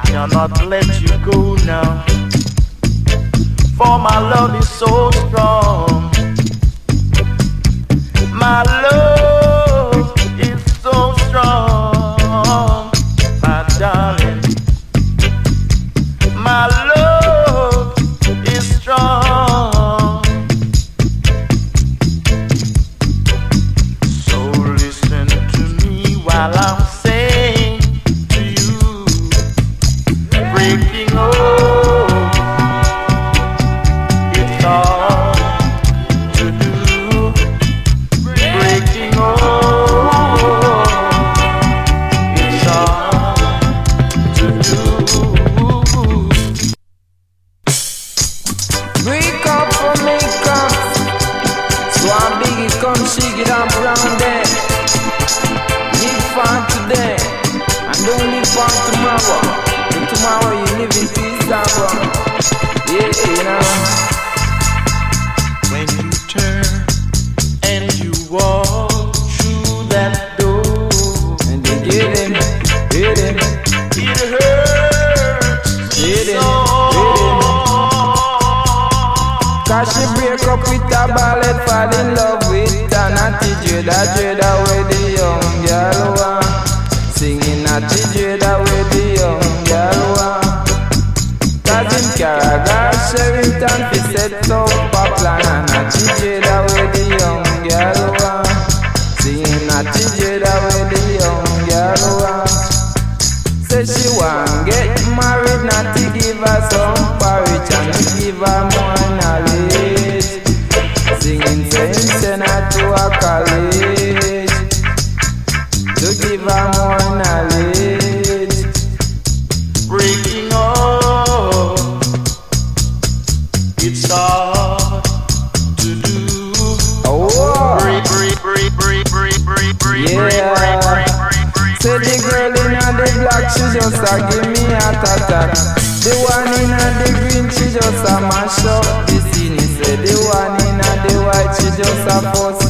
cannot let you go now. For my love is so strong. My love is so strong, my darling. My love is strong. So listen to me while I'm saying to you, breaking up, it's all to do. Breaking up, it's all to do. Break up for make up. So I'm biggie, come shake it up around there. Live for today, and don't live for tomorrow. And tomorrow you live in peace and wrong. Yeah, you know. When you turn and you walk through that door, And they get him, it hurts so. Cause she break up with a ballet, fall in love with an attitude. I dread away the young girl want. Singing attitude away the young girl want. Cause in Caragal, Sherrington, he set up a plan. And attitude away the young girl want. Singing attitude away the young girl want. Say she want get married, not to give her some porridge and to give her more knowledge. Singing saying not to a college, to give her more knowledge. Breaking up, it's hard to do. Oh, Break. yeah. Say the girl in the black, she just a give me a attack. The one in the green, she just a mash up the scene. Say the one in the white, she just a fuss